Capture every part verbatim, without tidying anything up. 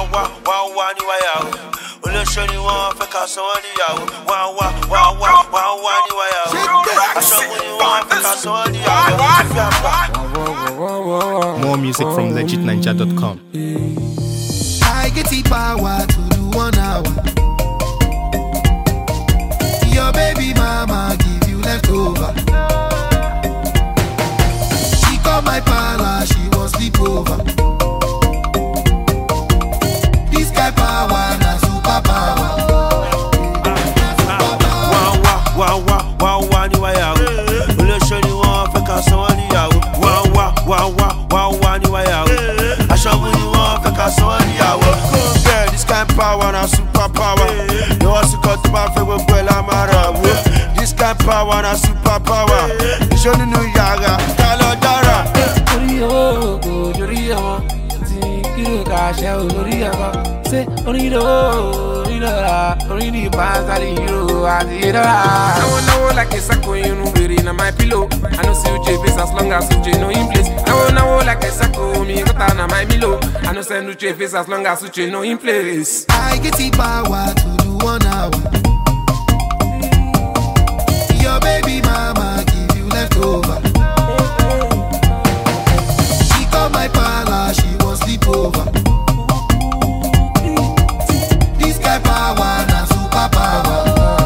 Wow, wow, wow, wow, ni waya. Olóṣèlú ni wọ́n fẹ́ ká sọ wọ́n níyàwó. Wow, wow, wow, wow, wow, wow, ni waya. Aṣọ́gun ni wọ́n fẹ́ ká sọ wọ́n níyàwó. More music from legit ninja dot com. I get the power to do one hour. Your baby mama give you leftover. She called my parlor, she was sleep over. This guy power, na super power. Wow, wow, wow, wow, wow, wow, ni waya. Olóṣèlú ni wọ́n fẹ́ ká sọ wọ́n níyàwó. Wow, wow, wow, wow, wow, wow, ni waya. Aṣọ́gun ni wọ́n fẹ́ ká sọ wọ́n níyàwó. Yeah, this kind power na super power. Ni wọ́n sì kọ́ tó bá fẹ́ gbogbo ẹ̀ la máa rà wó. This kind power na super power. Ìṣó nínú yàrá ká lọ dára. Orí owó kò jórí ọmọ tí kírò ká ṣe olórí ọkọ. Ṣé orí lówó orí lọ́la orí ní pàǹsálì yìí àti ìdọ́ra. Náwó náwó like a sacco irun wèrè na my pillow. I no see Uche face as long as Uche no in place. Náwó náwó like a sacco mi kọ́ta na my milo. I no send Uche face as long as Uche no in place. I get the power to do one hour. Your baby mama give you leftover. She called my parlor, she was sleep over. This guy power, na super power.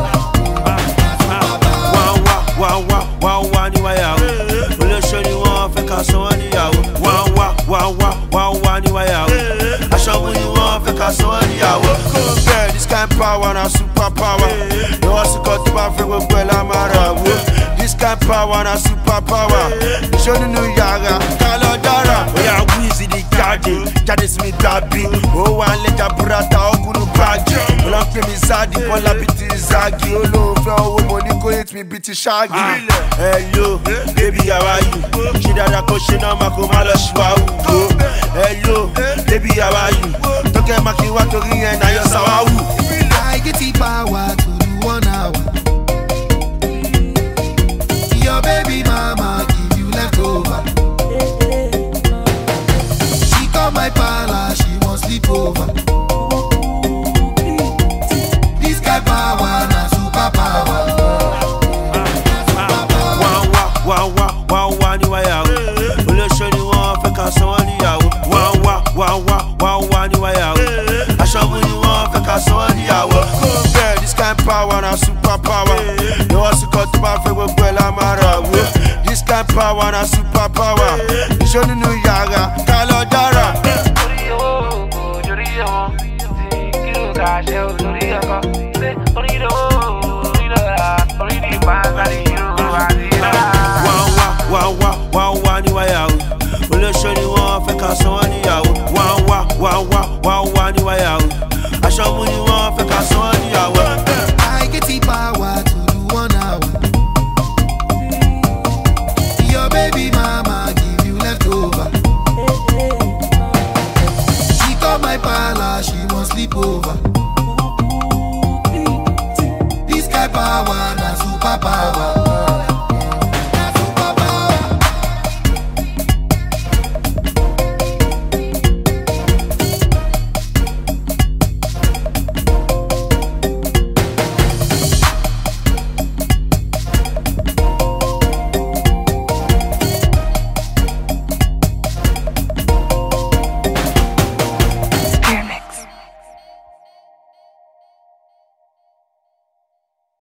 Wow, wow, wow, wow, wow, wow, ni waya. Olóṣèlú ni wọ́n fẹ́ ká sọ wọ́n níyàwó. Wow, wow, wow, wow, wow, wow, ni waya. Aṣọ́gun ni wọ́n fẹ́ ká sọ wọ́n níyàwó. Yeah, this kind power na super power. Ni wọ́n sì kọ́ tó bá fẹ́ gbogbo ẹ̀ la máa rà wó. This kind power na super power. Ìṣó nínú yàrá ká lọ dára. Oya Wizzy di jáde, jáde sí mi dàbí. Ó wà ń lẹ́jà burata ọkùnrin báàgì. Olóńpẹ̀ mi záàdì, bọ́lá bíi ti zagi. Olóòfẹ́ owó mo ní kó hate mi bíi ti ṣáàgì. Hello, baby how are you? Ṣé dáadáa kó ṣe náà máa kó má lọ ṣùwàwù. Hello, baby how are you? Tókẹ́ máa kí wá torí yẹn náà yọ sáwáwù. I get the power to do one hour. Your baby mama give you leftover. She called my parlor, she was sleep over. This guy power, na super power. Wow, wow, wow, wow, wow, wow, ni waya. Olóṣèlú ni wọ́n fẹ́ ká sọ wọ́n níyàwó. Wow, wow, wow, wow, wow, wow, ni waya. Aṣọ́gun ni wọ́n fẹ́ ká sọ wọ́n níyàwó. Yeah, this kind power na super power. Ni wọ́n sì kọ́ tó bá fẹ́ gbogbo ẹ̀ la máa rà wó. This kind power na super power. Ìṣó nínú yàrá ká lọ dára. Orí owó kò jórí ọmọ tí kírò ká ṣe olórí ọkọ. Ṣé orí lówó orí lọ́la orí ní pàǹsálì yìí àti ìdọ́ra. Wow, wow, wow, wow, wow, wow, ni waya. Olóṣèlú ni wọ́n fẹ́ ká sọ wọ́n níyàwó. Wow, wow, wow, wow, wow, wow, ni waya. Aṣọ́gun ni wọ́n fẹ́ ká sọ wọ́n níyàwó. I get the power to do one hour. Your baby mama give you leftover. She called my parlor, she was sleep over.